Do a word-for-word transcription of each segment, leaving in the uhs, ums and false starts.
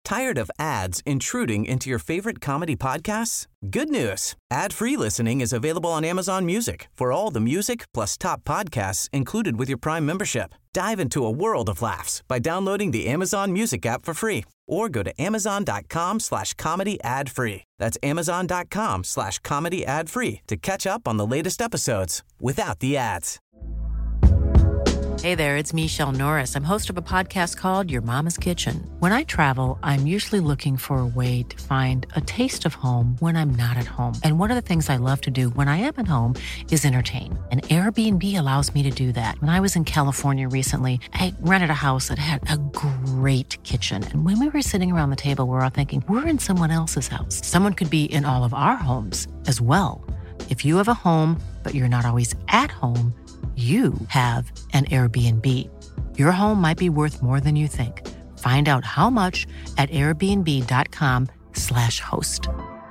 Tired of ads intruding into your favorite comedy podcasts? Good news. Ad-free listening is available on Amazon Music for all the music plus top podcasts included with your Prime membership. Dive into a world of laughs by downloading the Amazon Music app for free or go to amazon.com slash comedy ad free. That's amazon.com slash comedy ad free to catch up on the latest episodes without the ads. Hey there, it's Michelle Norris. I'm host of a podcast called Your Mama's Kitchen. When I travel, I'm usually looking for a way to find a taste of home when I'm not at home. And one of the things I love to do when I am at home is entertain. And Airbnb allows me to do that. When I was in California recently, I rented a house that had a great kitchen. And when we were sitting around the table, we were all thinking, we're in someone else's house. Someone could be in all of our homes as well. If you have a home, but you're not always at home, you have an Airbnb. Your home might be worth more than you think. Find out how much at airbnb.com slash host.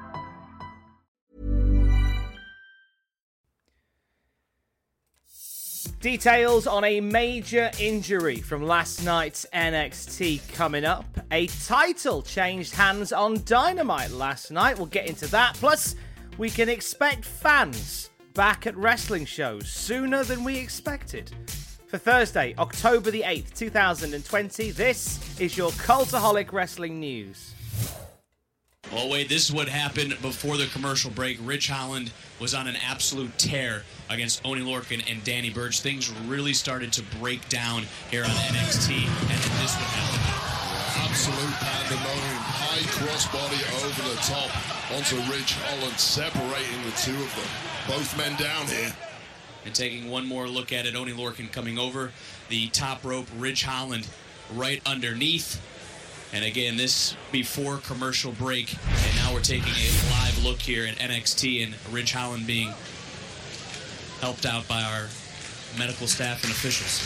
Details on a major injury from last night's N X T coming up. A title changed hands on Dynamite last night. We'll get into that. Plus, we can expect fans back at wrestling shows sooner than we expected. For Thursday, October the eighth, twenty twenty, this is your Cultaholic Wrestling News. Oh, wait, this is what happened before the commercial break. Ridge Holland was on an absolute tear against Oney Lorcan and Danny Burch. Things really started to break down here on N X T, and then this would happen. Absolute pandemonium. High crossbody over the top onto Ridge Holland, separating the two of them. Both men down here. And taking one more look at it, Oney Lorcan coming over the top rope, Ridge Holland right underneath. And again, this before commercial break. And now we're taking a live look here at N X T and Ridge Holland being helped out by our medical staff and officials.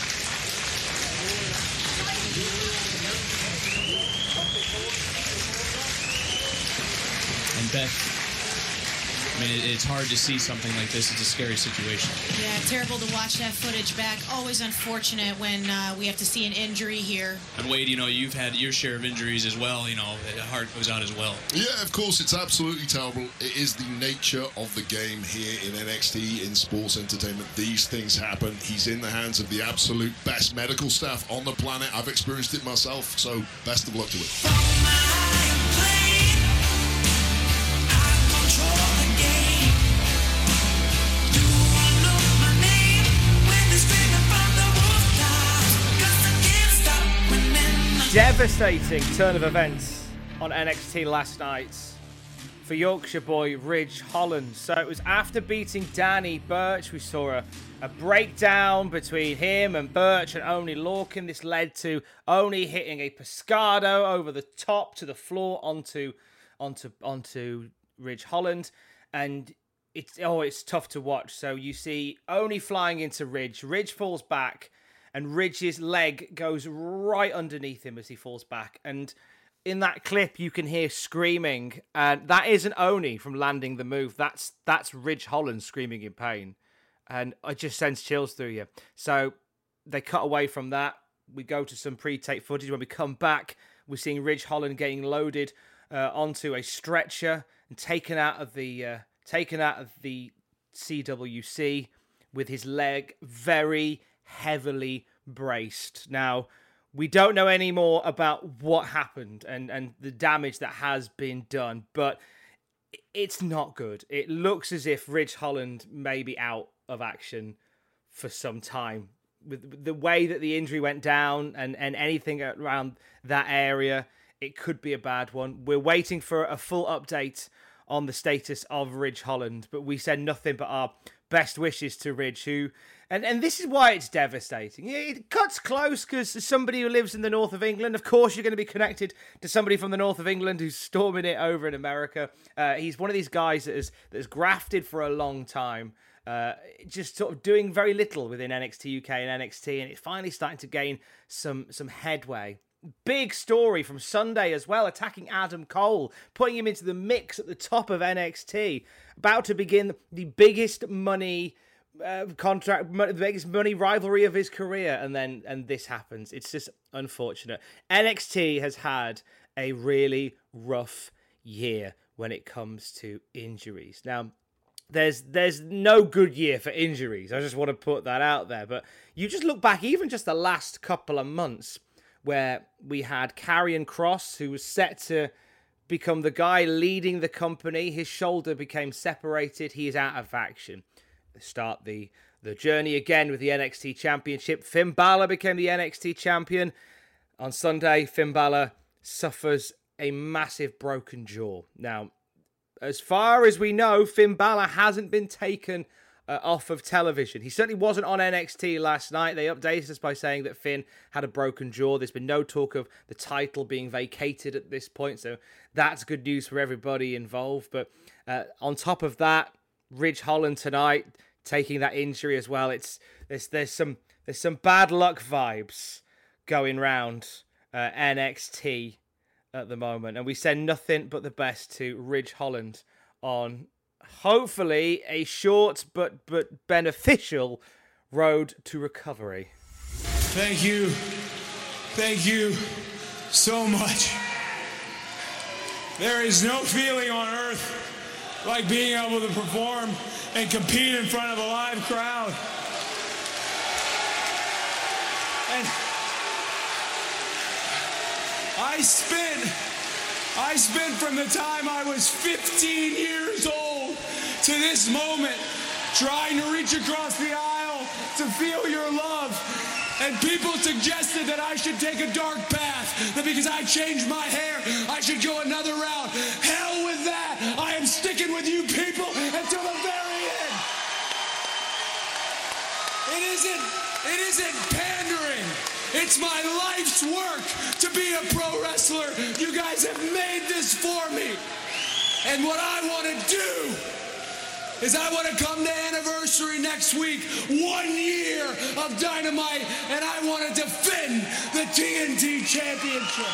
And Beth, I mean, it's hard to see something like this. It's a scary situation. Yeah, terrible to watch that footage back. Always unfortunate when uh, we have to see an injury here. And Wade, you know, you've had your share of injuries as well. You know, the heart goes out as well. Yeah, of course, it's absolutely terrible. It is the nature of the game here in N X T, in sports entertainment. These things happen. He's in the hands of the absolute best medical staff on the planet. I've experienced it myself, so best of luck to it. Devastating turn of events on N X T last night for Yorkshire boy Ridge Holland. So it was after beating Danny Burch, we saw a, a breakdown between him and Burch and Oney Lorcan. This led to Oney hitting a Pescado over the top to the floor onto onto onto Ridge Holland, and it's oh it's tough to watch. So you see Oney flying into Ridge. Ridge falls back, and Ridge's leg goes right underneath him as he falls back. And in that clip, you can hear screaming. And that isn't Oney from landing the move. That's that's Ridge Holland screaming in pain. And it just sends chills through you. So they cut away from that. We go to some pre-tape footage. When we come back, we're seeing Ridge Holland getting loaded uh, onto a stretcher and taken out of the uh, taken out of the C W C with his leg very heavily braced. Now, we don't know any more about what happened and, and the damage that has been done, but it's not good. It looks as if Ridge Holland may be out of action for some time. With the way that the injury went down and, and anything around that area, it could be a bad one. We're waiting for a full update on the status of Ridge Holland, but we said nothing but our best wishes to Ridge, who, and, and this is why it's devastating. It cuts close because as somebody who lives in the north of England, of course you're going to be connected to somebody from the north of England who's storming it over in America. Uh, he's one of these guys that has, that has grafted for a long time, uh, just sort of doing very little within N X T U K and N X T, and it's finally starting to gain some some headway. Big story from Sunday as well, attacking Adam Cole, putting him into the mix at the top of N X T, about to begin the biggest money uh, contract, the biggest money rivalry of his career, and then and this happens. It's just unfortunate. N X T has had a really rough year when it comes to injuries. Now, there's there's no good year for injuries. I just want to put that out there. But you just look back, even just the last couple of months, where we had Karrion Kross, who was set to become the guy leading the company. His shoulder became separated. He is out of action. Start the, the journey again with the N X T Championship. Finn Balor became the N X T Champion. On Sunday, Finn Balor suffers a massive broken jaw. Now, as far as we know, Finn Balor hasn't been taken uh, off of television. He certainly wasn't on N X T last night. They updated us by saying that Finn had a broken jaw. There's been no talk of the title being vacated at this point, so that's good news for everybody involved. But uh, on top of that, Ridge Holland tonight taking that injury as well. It's there's there's some there's some bad luck vibes going round uh, N X T at the moment, and we send nothing but the best to Ridge Holland on hopefully a short but but beneficial road to recovery. Thank you. Thank you so much. There is no feeling on earth like being able to perform and compete in front of a live crowd. And I spent, I spent from the time I was fifteen years old to this moment trying to reach across the aisle to feel your love. And people suggested that I should take a dark path, that because I changed my hair, I should go another route. Hell with that. I am sticking with you people until the very end. It isn't, it isn't pandering. It's my life's work to be a pro wrestler. You guys have made this for me. And what I want to do is I want to come to anniversary next week, one year of Dynamite, and I want to defend the T N T Championship.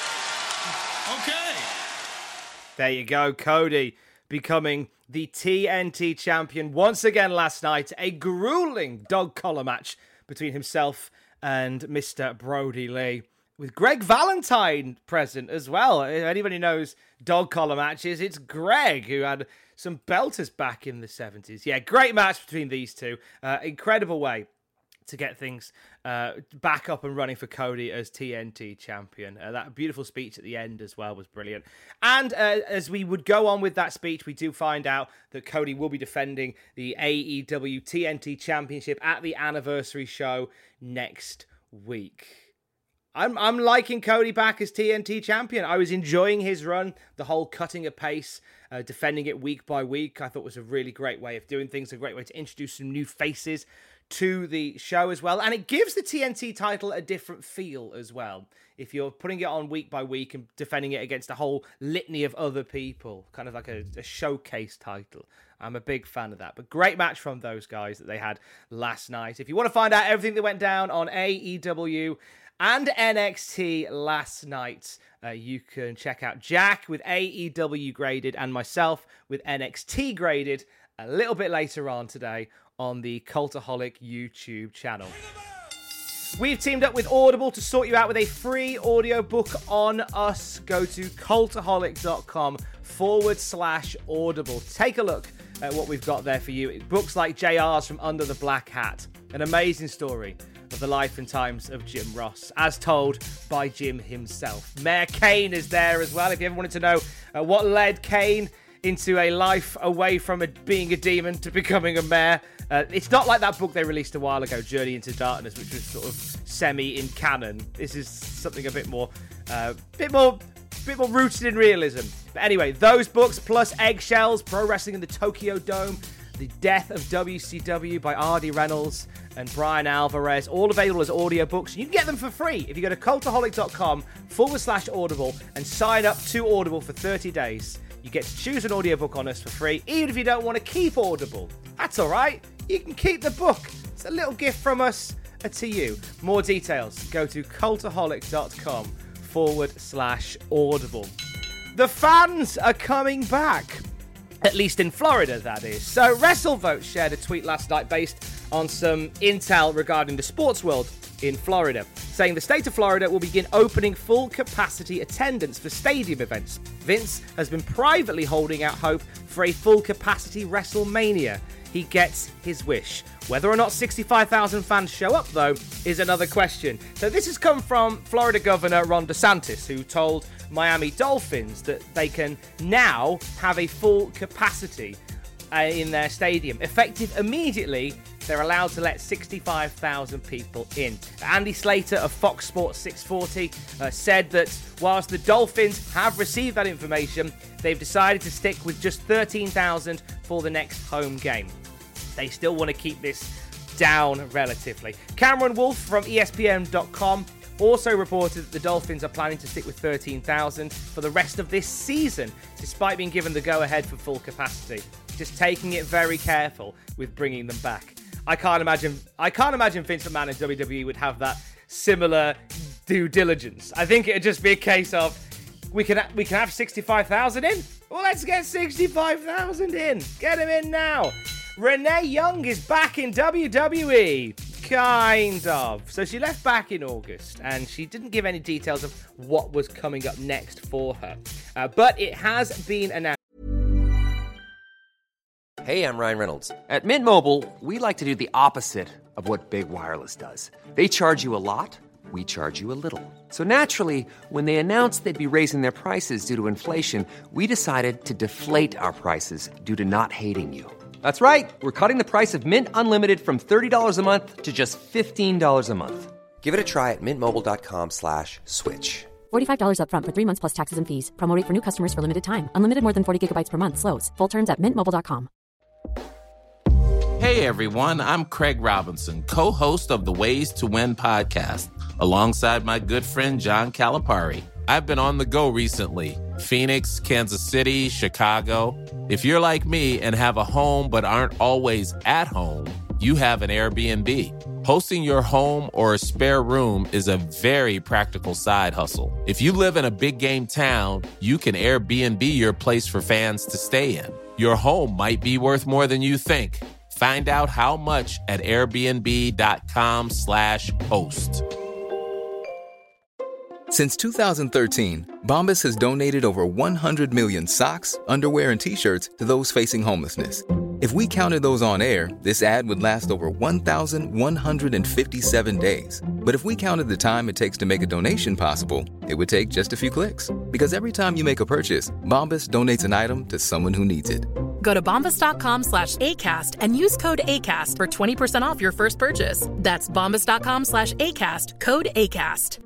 Okay. There you go, Cody becoming the T N T Champion once again last night. A grueling dog collar match between himself and Mister Brody Lee, with Greg Valentine present as well. If anybody knows dog collar matches, it's Greg, who had some belters back in the seventies. Yeah, great match between these two. Uh, incredible way to get things uh, back up and running for Cody as T N T champion. Uh, that beautiful speech at the end as well was brilliant. And uh, as we would go on with that speech, we do find out that Cody will be defending the A E W T N T Championship at the anniversary show next week. I'm I'm liking Cody back as T N T champion. I was enjoying his run, the whole cutting a pace, uh, defending it week by week. I thought was a really great way of doing things, a great way to introduce some new faces to the show as well. And it gives the T N T title a different feel as well. If you're putting it on week by week and defending it against a whole litany of other people, kind of like a, a showcase title. I'm a big fan of that. But great match from those guys that they had last night. If you want to find out everything that went down on A E W and N X T last night, uh, you can check out Jack with A E W graded and myself with N X T graded a little bit later on today on the Cultaholic YouTube channel. We've teamed up with Audible to sort you out with a free audiobook on us. Go to cultaholic.com forward slash audible. Take a look at what we've got there for you. Books like J R's From Under the Black Hat, an amazing story of the life and times of Jim Ross, as told by Jim himself. Mayor Kane is there as well. If you ever wanted to know uh, what led Kane into a life away from a, being a demon to becoming a mayor, uh, it's not like that book they released a while ago, Journey into Darkness, which was sort of semi in canon. This is something a bit more, uh, bit more, bit more rooted in realism. But anyway, those books plus Eggshells, Pro Wrestling in the Tokyo Dome, The Death of W C W by R D Reynolds and Brian Alvarez, all available as audiobooks. You can get them for free if you go to cultaholic.com forward slash audible and sign up to Audible for thirty days. You get to choose an audiobook on us for free, even if you don't want to keep Audible. That's all right. You can keep the book. It's a little gift from us to you. More details, go to cultaholic.com forward slash audible. The fans are coming back. At least in Florida, that is. So WrestleVote shared a tweet last night based on some intel regarding the sports world in Florida, saying the state of Florida will begin opening full-capacity attendance for stadium events. Vince has been privately holding out hope for a full-capacity WrestleMania. He gets his wish. Whether or not sixty-five thousand fans show up, though, is another question. So this has come from Florida Governor Ron DeSantis, who told Miami Dolphins that they can now have a full capacity uh, in their stadium. Effective immediately, they're allowed to let sixty-five thousand people in. Andy Slater of Fox Sports six forty uh, said that whilst the Dolphins have received that information, they've decided to stick with just thirteen thousand for the next home game. They still want to keep this down relatively. Cameron Wolf from E S P N dot com also reported that the Dolphins are planning to stick with thirteen thousand for the rest of this season, despite being given the go-ahead for full capacity. Just taking it very careful with bringing them back. I can't imagine. I can't imagine Vince McMahon and W W E would have that similar due diligence. I think it'd just be a case of we can we can have sixty-five thousand in. Well, let's get sixty-five thousand in. Get him in now. Renee Young is back in W W E. Kind of. So she left back in August, and she didn't give any details of what was coming up next for her. Uh, but it has been announced. Hey, I'm Ryan Reynolds. At Mint Mobile, we like to do the opposite of what Big Wireless does. They charge you a lot, we charge you a little. So naturally, when they announced they'd be raising their prices due to inflation, we decided to deflate our prices due to not hating you. That's right. We're cutting the price of Mint Unlimited from thirty dollars a month to just fifteen dollars a month. Give it a try at mintmobile.com slash switch. forty-five dollars up front for three months plus taxes and fees. Promo rate for new customers for limited time. Unlimited more than forty gigabytes per month. Slows full terms at mint mobile dot com. Hey, everyone. I'm Craig Robinson, co-host of the Ways to Win podcast, alongside my good friend John Calipari. I've been on the go recently. Phoenix, Kansas City, Chicago. If you're like me and have a home but aren't always at home, you have an Airbnb. Hosting your home or a spare room is a very practical side hustle. If you live in a big game town, you can Airbnb your place for fans to stay in. Your home might be worth more than you think. Find out how much at airbnb.com slash host. Since two thousand thirteen, Bombas has donated over one hundred million socks, underwear, and T-shirts to those facing homelessness. If we counted those on air, this ad would last over one thousand one hundred fifty-seven days. But if we counted the time it takes to make a donation possible, it would take just a few clicks. Because every time you make a purchase, Bombas donates an item to someone who needs it. Go to bombas.com slash ACAST and use code ACAST for twenty percent off your first purchase. That's bombas.com slash ACAST, code ACAST.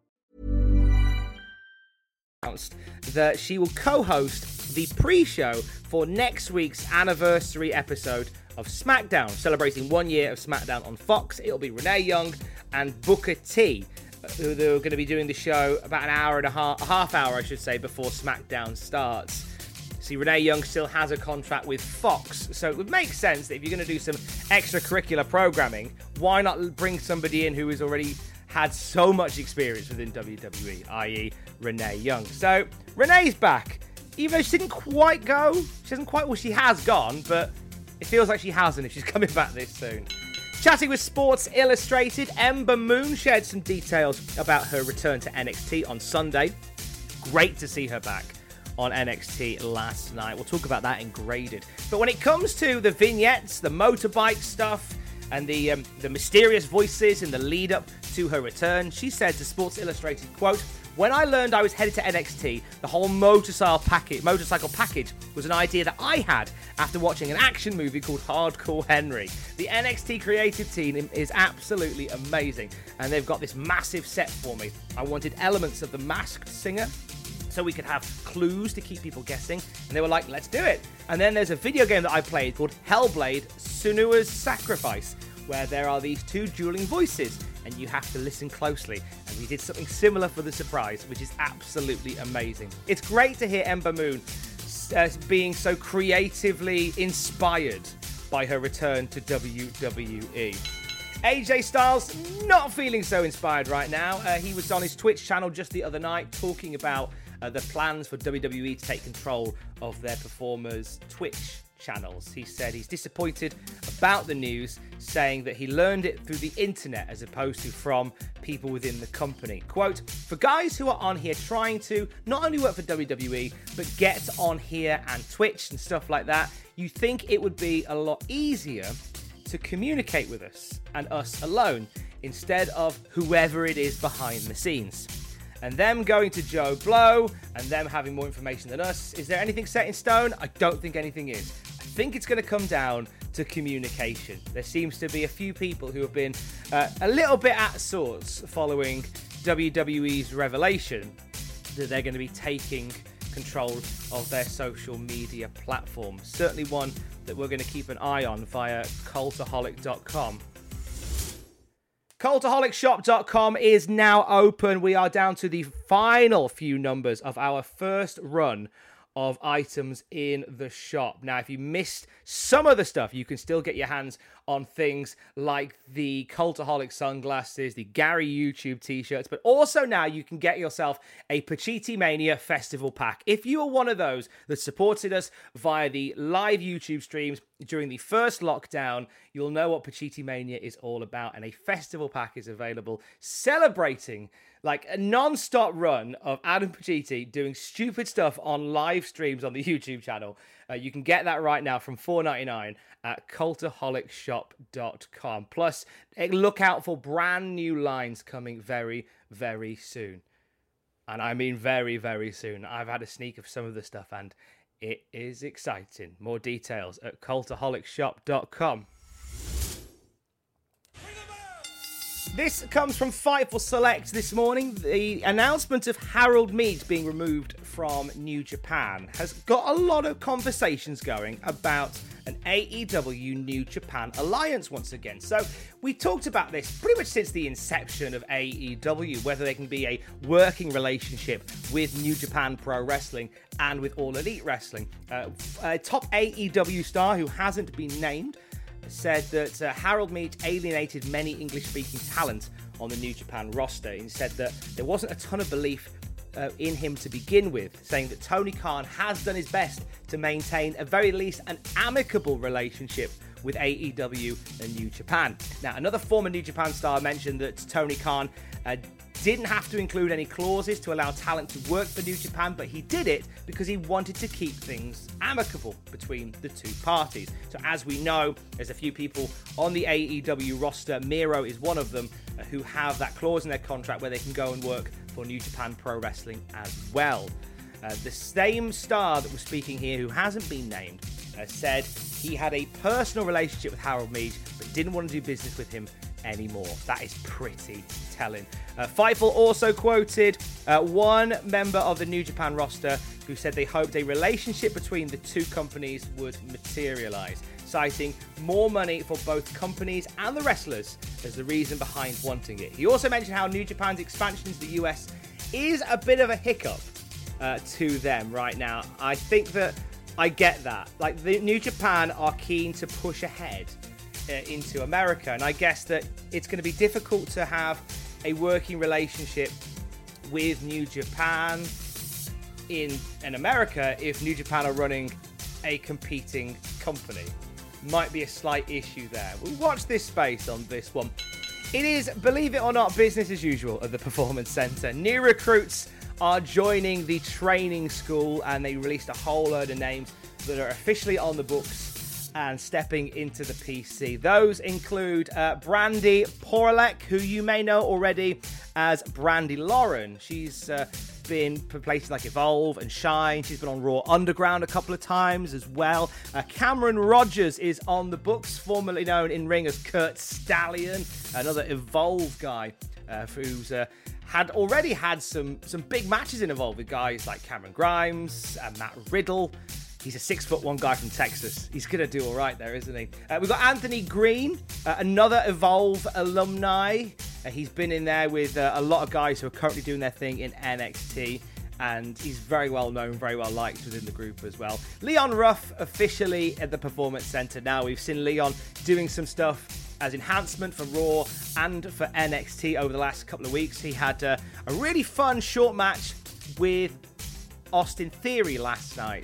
That she will co-host the pre-show for next week's anniversary episode of SmackDown, celebrating one year of SmackDown on Fox. It'll be Renee Young and Booker T, who are going to be doing the show about an hour and a half, a half hour, I should say, before SmackDown starts. See, Renee Young still has a contract with Fox, so it would make sense that if you're going to do some extracurricular programming, why not bring somebody in who has already had so much experience within W W E, that is. Renee Young. So, Renee's back. Even though she didn't quite go, she hasn't quite, well, she has gone, but it feels like she hasn't if she's coming back this soon. Chatting with Sports Illustrated, Ember Moon shared some details about her return to N X T on Sunday. Great to see her back on N X T last night. We'll talk about that in Graded. But when it comes to the vignettes, the motorbike stuff, and the um, the mysterious voices in the lead up to her return, she said to Sports Illustrated, quote, "When I learned I was headed to N X T, the whole motorcycle package, motorcycle package was an idea that I had after watching an action movie called Hardcore Henry. The N X T creative team is absolutely amazing, and they've got this massive set for me. I wanted elements of the Masked Singer, so we could have clues to keep people guessing, and they were like, let's do it. And then there's a video game that I played called Hellblade: Senua's Sacrifice, where there are these two dueling voices, and you have to listen closely. And we did something similar for the surprise, which is absolutely amazing. It's great to hear Ember Moon uh, being so creatively inspired by her return to W W E. A J Styles not feeling so inspired right now. Uh, he was on his Twitch channel just the other night talking about uh, the plans for W W E to take control of their performers' Twitch channels. He said he's disappointed about the news, saying that he learned it through the internet as opposed to from people within the company. Quote, for guys who are on here trying to not only work for W W E, but get on here and Twitch and stuff like that, you think it would be a lot easier to communicate with us and us alone instead of whoever it is behind the scenes. And them going to Joe Blow and them having more information than us. Is there anything set in stone? I don't think anything is. I think it's going to come down to communication. There seems to be a few people who have been uh, a little bit at sorts following W W E's revelation that they're going to be taking control of their social media platform. Certainly one that we're going to keep an eye on via Cultaholic dot com. Cultaholic shop dot com is now open. We are down to the final few numbers of our first run of items in the shop. Now, if you missed some of the stuff, you can still get your hands on things like the Cultaholic sunglasses, the Gary YouTube t-shirts, but also now you can get yourself a Pachiti Mania Festival Pack. If you are one of those that supported us via the live YouTube streams during the first lockdown, you'll know what Pachiti Mania is all about, and a festival pack is available celebrating like a non-stop run of Adam Pacitti doing stupid stuff on live streams on the YouTube channel. Uh, you can get that right now from four ninety-nine at Cultaholic shop dot com. Plus, look out for brand new lines coming very, very soon. And I mean very, very soon. I've had a sneak of some of the stuff and it is exciting. More details at Cultaholic shop dot com. This comes from Fightful Select this morning. The announcement of Harold Meade being removed from New Japan has got a lot of conversations going about an A E W New Japan alliance once again. So we talked about this pretty much since the inception of A E W, whether there can be a working relationship with New Japan Pro Wrestling and with All Elite Wrestling. Uh, a top A E W star who hasn't been named said that uh, Harold Meade alienated many English-speaking talent on the New Japan roster. He said that there wasn't a ton of belief uh, in him to begin with, saying that Tony Khan has done his best to maintain, at very least, an amicable relationship with A E W and New Japan. Now, another former New Japan star mentioned that Tony Khan uh, didn't have to include any clauses to allow talent to work for New Japan, but he did it because he wanted to keep things amicable between the two parties. So as we know, there's a few people on the A E W roster, Miro is one of them, uh, who have that clause in their contract where they can go and work for New Japan Pro Wrestling as well. Uh, the same star that was speaking here, who hasn't been named, uh, said he had a personal relationship with Harold Meade, but didn't want to do business with him anymore. That is pretty telling. Uh, Fightful also quoted uh, one member of the New Japan roster who said they hoped a relationship between the two companies would materialize, citing more money for both companies and the wrestlers as the reason behind wanting it. He also mentioned how New Japan's expansion into the U S is a bit of a hiccup uh, to them right now. I think that I get that. Like, the New Japan are keen to push ahead uh, into America, and I guess that it's going to be difficult to have a working relationship with New Japan in, in America if New Japan are running a competing company. Might be a slight issue there. We'll watch this space on this one. It is, believe it or not, business as usual at the Performance Center. New recruits are joining the training school, and they released a whole load of names that are officially on the books and stepping into the P C. Those include uh, Brandy Poralek, who you may know already as Brandy Lauren. She's uh, been for places like Evolve and Shine. She's been on Raw Underground a couple of times as well. Uh, Cameron Rogers is on the books, formerly known in ring as Kurt Stallion, another Evolve guy uh, who's uh, had already had some some big matches in Evolve with guys like Cameron Grimes and Matt Riddle. He's a six foot one guy from Texas. He's going to do all right there, isn't he? Uh, we've got Anthony Green, uh, another Evolve alumni. Uh, he's been in there with uh, a lot of guys who are currently doing their thing in N X T. And he's very well known, very well liked within the group as well. Leon Ruff officially at the Performance Center now. We've seen Leon doing some stuff as enhancement for Raw and for N X T over the last couple of weeks. He had uh, a really fun short match with Austin Theory last night.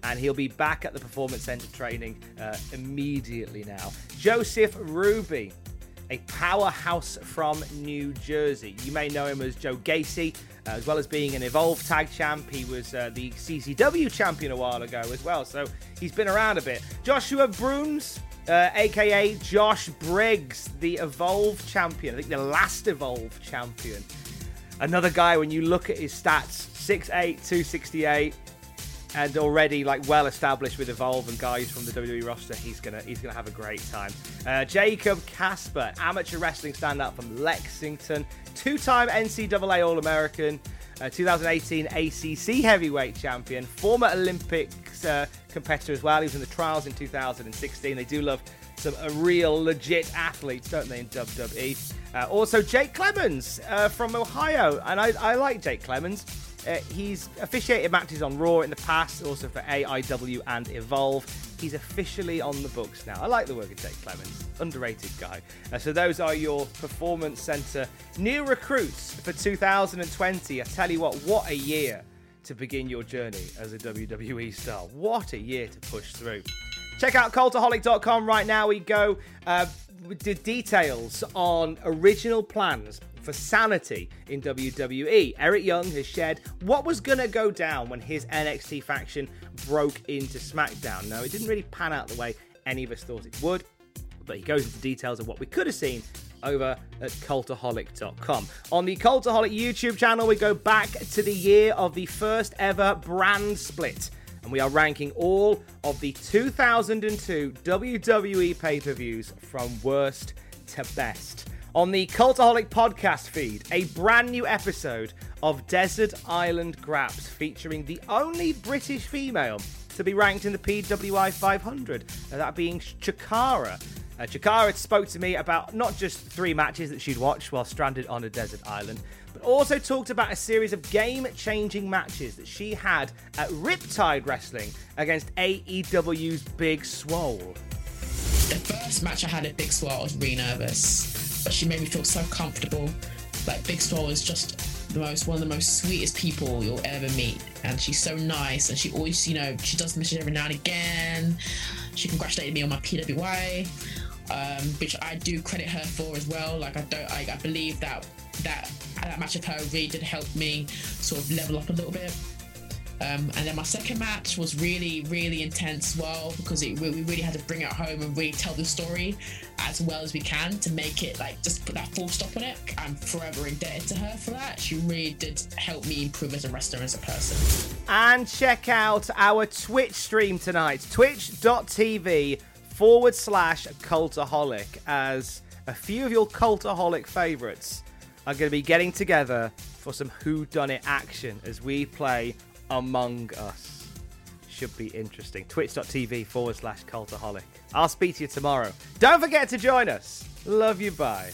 and he'll be back at the Performance Center training uh, immediately now. Joseph Ruby, a powerhouse from New Jersey. You may know him as Joe Gacy, uh, as well as being an Evolve Tag Champ. He was uh, the C C W champion a while ago as well, so he's been around a bit. Joshua Bruns, uh, a k a. Josh Briggs, the Evolve champion. I think the last Evolve champion. Another guy, when you look at his stats, six eight, two sixty-eight, and already like well established with Evolve and guys from the W W E roster, he's gonna he's gonna have a great time. Uh, Jacob Casper, amateur wrestling standout from Lexington, two-time N C double A All-American, uh, two thousand eighteen A C C heavyweight champion, former Olympics uh, competitor as well. He was in the trials in two thousand sixteen. They do love some uh, real legit athletes, don't they, in W W E? Uh, also, Jake Clemens uh, from Ohio, and I, I like Jake Clemens. Uh, he's officiated matches on Raw in the past, also for A I W and Evolve. He's officially on the books now. I like the work of Jake Clemens. Underrated guy. Uh, so those are your Performance Center new recruits for two thousand twenty. I tell you what, what a year to begin your journey as a W W E star. What a year to push through. Check out cultaholic dot com right now. We go uh, with the details on original plans for Sanity in W W E. Eric Young has shared what was going to go down when his N X T faction broke into SmackDown. Now, it didn't really pan out the way any of us thought it would, but he goes into details of what we could have seen over at cultaholic dot com. On the Cultaholic YouTube channel, we go back to the year of the first ever brand split, and we are ranking all of the two thousand two W W E pay-per-views from worst to best. On the Cultaholic podcast feed, a brand new episode of Desert Island Graps featuring the only British female to be ranked in the P W I five hundred, that being Chikara. Uh, Chikara spoke to me about not just three matches that she'd watched while stranded on a desert island, but also talked about a series of game-changing matches that she had at Riptide Wrestling against A E W's Big Swole. The first match I had at Big Swole, I was really nervous, but she made me feel so comfortable. Like, Big Swole is just the most one of the most sweetest people you'll ever meet, and she's so nice, and she always, you know, she does missions every now and again. She congratulated me on my P W I, um, which I do credit her for as well. Like, I don't, I, I believe that that that match of her really did help me sort of level up a little bit. Um, and then my second match was really, really intense as well, because it, we really had to bring it home and really tell the story as well as we can to make it, like, just put that full stop on it. I'm forever indebted to her for that. She really did help me improve as a wrestler and as a person. And check out our Twitch stream tonight, twitch.tv forward slash Cultaholic, as a few of your Cultaholic favourites are going to be getting together for some whodunit action as we play Among Us. Should be interesting. Twitch.tv forward slash Cultaholic. I'll speak to you tomorrow. Don't forget to join us. Love you, bye.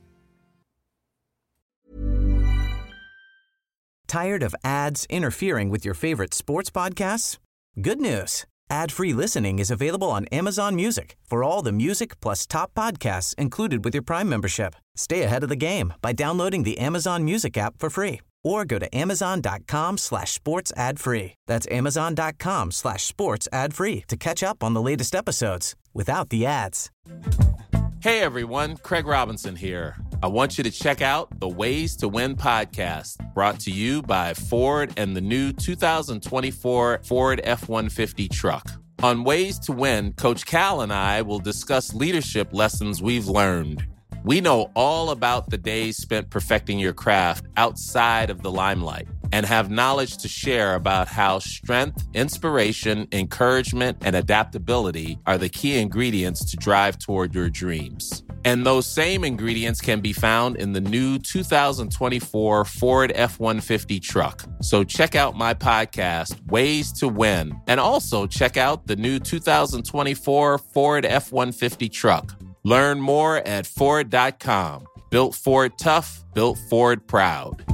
Tired of ads interfering with your favorite sports podcasts? Good news. Ad-free listening is available on Amazon Music for all the music plus top podcasts included with your Prime membership. Stay ahead of the game by downloading the Amazon Music app for free, or go to amazon.com slash sports ad free. That's amazon.com slash sports ad free to catch up on the latest episodes without the ads. Hey everyone, Craig Robinson here. I want you to check out the Ways to Win podcast, brought to you by Ford and the new two thousand twenty-four Ford F one fifty truck. On Ways to Win, Coach Cal and I will discuss leadership lessons we've learned. We know all about the days spent perfecting your craft outside of the limelight, and have knowledge to share about how strength, inspiration, encouragement, and adaptability are the key ingredients to drive toward your dreams. And those same ingredients can be found in the new two thousand twenty-four Ford F one fifty truck. So check out my podcast, Ways to Win, and also check out the new two thousand twenty-four Ford F one fifty truck. Learn more at Ford dot com. Built Ford tough, built Ford proud.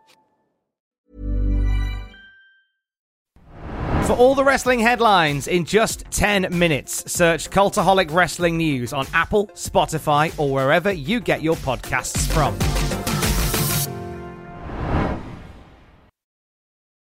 For all the wrestling headlines in just ten minutes, search Cultaholic Wrestling News on Apple, Spotify, or wherever you get your podcasts from.